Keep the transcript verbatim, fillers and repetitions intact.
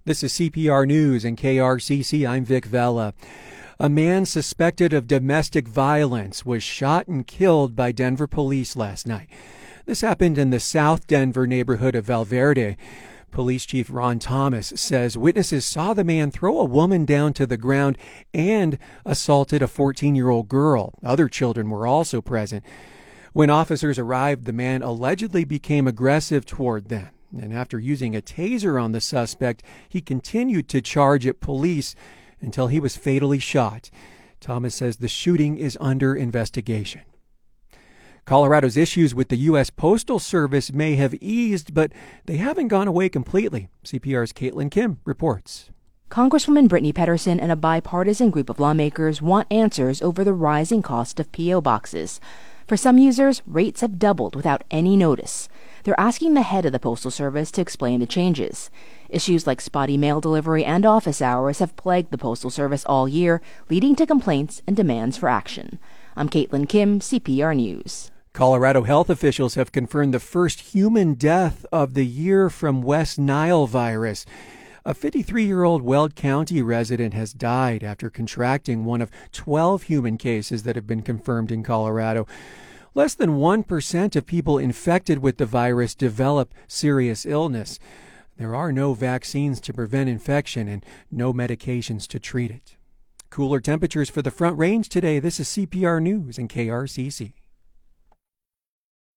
This is C P R News and K R C C. I'm Vic Vela. A man suspected of domestic violence was shot and killed by Denver police last night. This happened in the South Denver neighborhood of Valverde. Police Chief Ron Thomas says witnesses saw the man throw a woman down to the ground and assaulted a fourteen-year-old girl. Other children were also present. When officers arrived, the man allegedly became aggressive toward them. And after using a taser on the suspect, he continued to charge at police until he was fatally shot. Thomas says the shooting is under investigation. Colorado's issues with the U S Postal Service may have eased, but they haven't gone away completely. C P R's Caitlin Kim reports. Congresswoman Brittany Pettersen and a bipartisan group of lawmakers want answers over the rising cost of P O boxes. For some users, rates have doubled without any notice. They're asking the head of the Postal Service to explain the changes. Issues like spotty mail delivery and office hours have plagued the Postal Service all year, leading to complaints and demands for action. I'm Caitlin Kim, C P R News. Colorado health officials have confirmed the first human death of the year from West Nile virus. A fifty-three-year-old Weld County resident has died after contracting one of twelve human cases that have been confirmed in Colorado. Less than one percent of people infected with the virus develop serious illness. There are no vaccines to prevent infection and no medications to treat it. Cooler temperatures for the Front Range today. This is C P R News and K R C C.